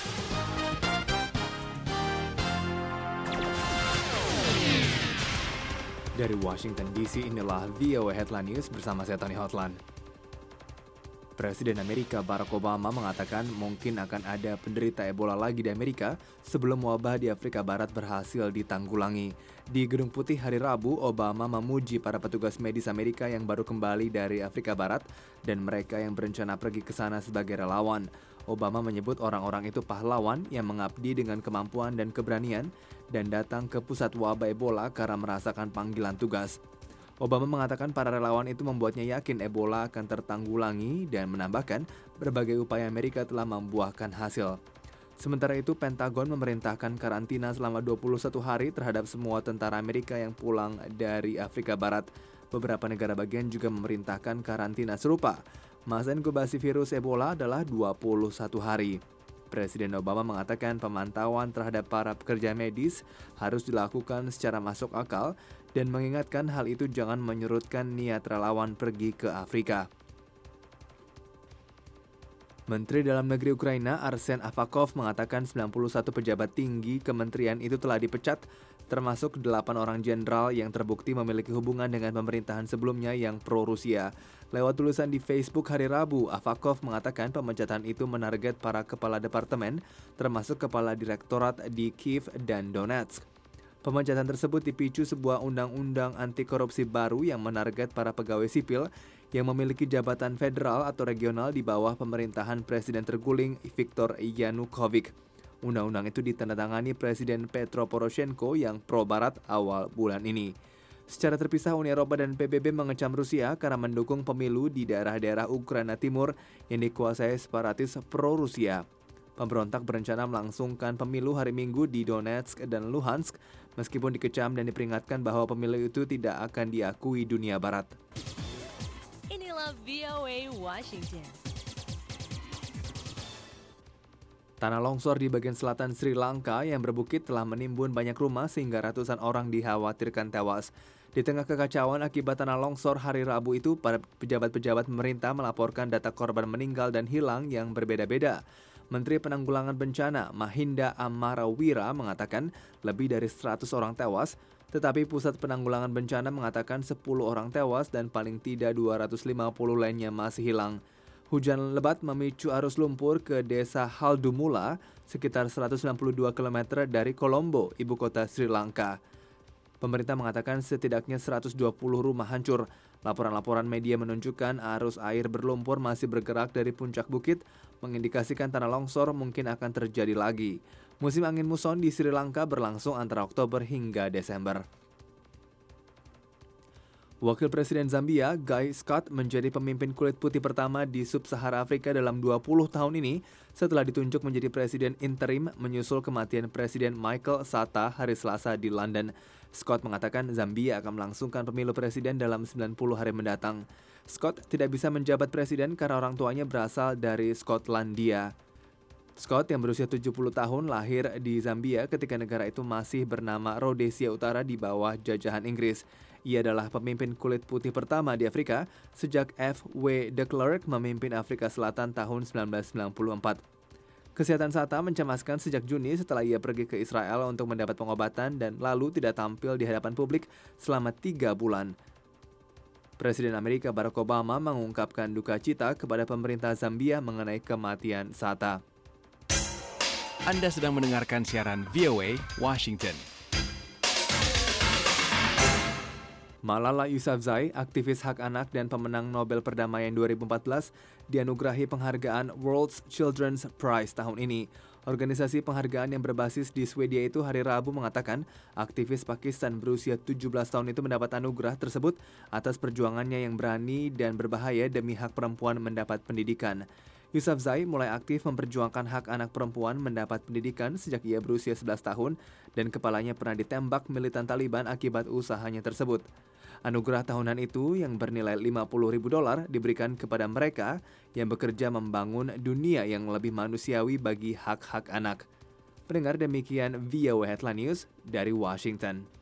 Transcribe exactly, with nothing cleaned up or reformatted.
Dari Washington D C, inilah V O A Headline News bersama saya Tony Hotlan. Presiden Amerika Barack Obama mengatakan mungkin akan ada penderita Ebola lagi di Amerika sebelum wabah di Afrika Barat berhasil ditanggulangi. Di Gedung Putih hari Rabu, Obama memuji para petugas medis Amerika yang baru kembali dari Afrika Barat dan mereka yang berencana pergi ke sana sebagai relawan. Obama menyebut orang-orang itu pahlawan yang mengabdi dengan kemampuan dan keberanian dan datang ke pusat wabah Ebola karena merasakan panggilan tugas. Obama mengatakan para relawan itu membuatnya yakin Ebola akan tertanggulangi dan menambahkan berbagai upaya Amerika telah membuahkan hasil. Sementara itu, Pentagon memerintahkan karantina selama dua puluh satu hari terhadap semua tentara Amerika yang pulang dari Afrika Barat. Beberapa negara bagian juga memerintahkan karantina serupa. Masa inkubasi virus Ebola adalah dua puluh satu hari. Presiden Obama mengatakan pemantauan terhadap para pekerja medis harus dilakukan secara masuk akal dan mengingatkan hal itu jangan menyurutkan niat relawan pergi ke Afrika. Menteri Dalam Negeri Ukraina Arsen Avakov mengatakan sembilan puluh satu pejabat tinggi kementerian itu telah dipecat, termasuk delapan orang jenderal yang terbukti memiliki hubungan dengan pemerintahan sebelumnya yang pro-Rusia. Lewat tulisan di Facebook hari Rabu, Avakov mengatakan pemecatan itu menarget para kepala departemen, termasuk kepala direktorat di Kiev dan Donetsk. Pemecatan tersebut dipicu sebuah undang-undang anti korupsi baru yang menarget para pegawai sipil yang memiliki jabatan federal atau regional di bawah pemerintahan Presiden terguling Viktor Yanukovych. Undang-undang itu ditandatangani Presiden Petro Poroshenko yang pro-barat awal bulan ini. Secara terpisah, Uni Eropa dan P B B mengecam Rusia karena mendukung pemilu di daerah-daerah Ukraina Timur yang dikuasai separatis pro-Rusia. Pemberontak berencana melangsungkan pemilu hari Minggu di Donetsk dan Luhansk, meskipun dikecam dan diperingatkan bahwa pemilu itu tidak akan diakui dunia barat. Inilah V O A Washington. Tanah longsor di bagian selatan Sri Lanka yang berbukit telah menimbun banyak rumah sehingga ratusan orang dikhawatirkan tewas. Di tengah kekacauan akibat tanah longsor hari Rabu itu, para pejabat-pejabat pemerintah melaporkan data korban meninggal dan hilang yang berbeda-beda. Menteri Penanggulangan Bencana Mahinda Amarawira mengatakan lebih dari seratus orang tewas, tetapi Pusat Penanggulangan Bencana mengatakan sepuluh orang tewas dan paling tidak dua ratus lima puluh lainnya masih hilang. Hujan lebat memicu arus lumpur ke desa Haldumula, sekitar seratus sembilan puluh dua kilometer dari Colombo, ibu kota Sri Lanka. Pemerintah mengatakan setidaknya seratus dua puluh rumah hancur. Laporan-laporan media menunjukkan arus air berlumpur masih bergerak dari puncak bukit, mengindikasikan tanah longsor mungkin akan terjadi lagi. Musim angin muson di Sri Lanka berlangsung antara Oktober hingga Desember. Wakil Presiden Zambia, Guy Scott, menjadi pemimpin kulit putih pertama di Sub-Sahara Afrika dalam dua puluh tahun ini setelah ditunjuk menjadi presiden interim menyusul kematian Presiden Michael Sata hari Selasa di London. Scott mengatakan Zambia akan melangsungkan pemilu presiden dalam sembilan puluh hari mendatang. Scott tidak bisa menjabat presiden karena orang tuanya berasal dari Skotlandia. Scott yang berusia tujuh puluh tahun lahir di Zambia ketika negara itu masih bernama Rhodesia Utara di bawah jajahan Inggris. Ia adalah pemimpin kulit putih pertama di Afrika sejak F W de Klerk memimpin Afrika Selatan tahun sembilan belas sembilan puluh empat. Kesehatan Sata mencemaskan sejak Juni setelah ia pergi ke Israel untuk mendapat pengobatan dan lalu tidak tampil di hadapan publik selama tiga bulan. Presiden Amerika Barack Obama mengungkapkan duka cita kepada pemerintah Zambia mengenai kematian Sata. Anda sedang mendengarkan siaran V O A Washington. Malala Yousafzai, aktivis hak anak dan pemenang Nobel Perdamaian dua ribu empat belas, dianugerahi penghargaan World Children's Prize tahun ini. Organisasi penghargaan yang berbasis di Swedia itu hari Rabu mengatakan aktivis Pakistan berusia tujuh belas tahun itu mendapat anugerah tersebut atas perjuangannya yang berani dan berbahaya demi hak perempuan mendapat pendidikan. Yousafzai mulai aktif memperjuangkan hak anak perempuan mendapat pendidikan sejak ia berusia sebelas tahun dan kepalanya pernah ditembak militan Taliban akibat usahanya tersebut. Anugerah tahunan itu yang bernilai lima puluh ribu dolar diberikan kepada mereka yang bekerja membangun dunia yang lebih manusiawi bagi hak-hak anak. Pendengar, demikian V O A Headline News dari Washington.